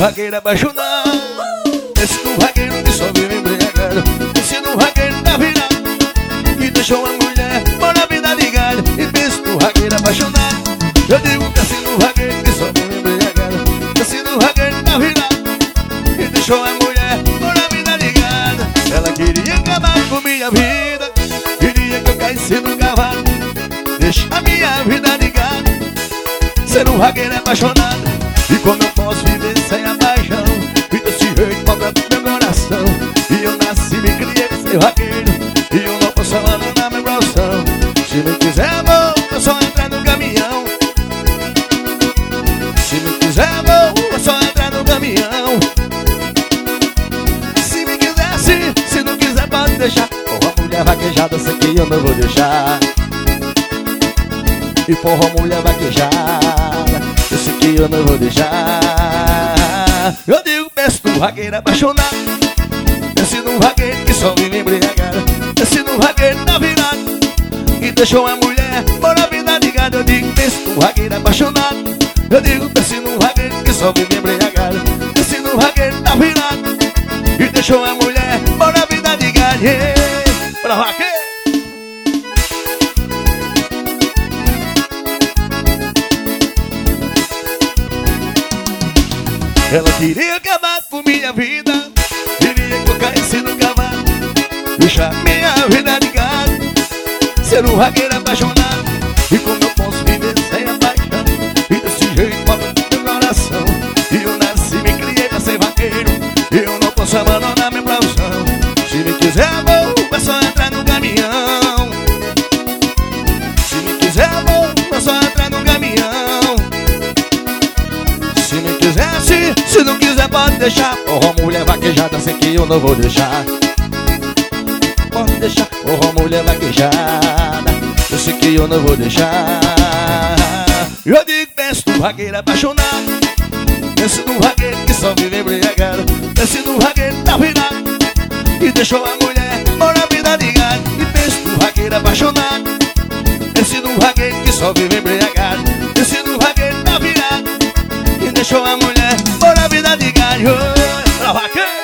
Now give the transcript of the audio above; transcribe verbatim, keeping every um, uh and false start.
vaqueiro apaixonado, esse do vaqueiro que só vive embriagado, esse do vaqueiro tá virado, que deixou uma mulher por a vida de galho. E pensa no vaqueiro apaixonado, eu digo que esse do vaqueiro que só vive embriagado, esse do vaqueiro tá virado, que deixou a mulher por a vida de galho. Ela queria acabar com minha vida, queria que eu caísse no cavalo, deixa a minha vida ligada, ser um vaqueiro apaixonado. E como eu posso viver sem a paixão, e desse jeito falta do meu coração. E eu nasci, me criei pra ser vaqueiro, e eu não posso abandonar meu coração. Se me quiser amor, eu só entrar no caminhão. Se me quiser amor, eu só entrar no caminhão. Se me quiser sim, se não quiser pode deixar. Porra, mulher vaquejada, sei que eu não vou deixar. E porra, mulher vaquejada, eu sei que eu não vou deixar. Eu digo, peço do vaqueiro apaixonado, esse do vaqueiro que só vive embriagado, esse do vaqueiro tá virado, e deixou a mulher por a vida de gado. Eu digo, peço do vaqueiro apaixonado, eu digo, peço do vaqueiro que só vive embriagado, esse do vaqueiro tá virado, e deixou a mulher por a vida de gado. Yeah. Pra vaqueiro. Ela queria acabar com minha vida, queria que eu caísse no cavalo, deixar minha vida ligada, ser um vaqueiro apaixonado. E como eu posso viver sem a paixão, e desse jeito falta do meu coração. E eu nasci, me criei pra ser vaqueiro, e eu não posso abandonar minha profissão. Se me quiser amor, é só entrar no caminhão. Se me quiser amor, é só entrar no caminhão. Se me quiser sim, se não quiser pode deixar. Oh, mulher vaquejada, sei que eu não vou deixar. Pode deixar, oh, mulher vaquejada, eu sei que eu não vou deixar. Eu digo, penso no vaqueiro apaixonado, penso no vaqueiro que só vive embriagado, penso no vaqueiro tá virado, e deixou a mulher por a vida de gado. E penso no vaqueiro apaixonado, penso no vaqueiro que só vive embriagado, penso no vaqueiro tá virado, e deixou a mulher por a vida de galho. Pra vaqueiro.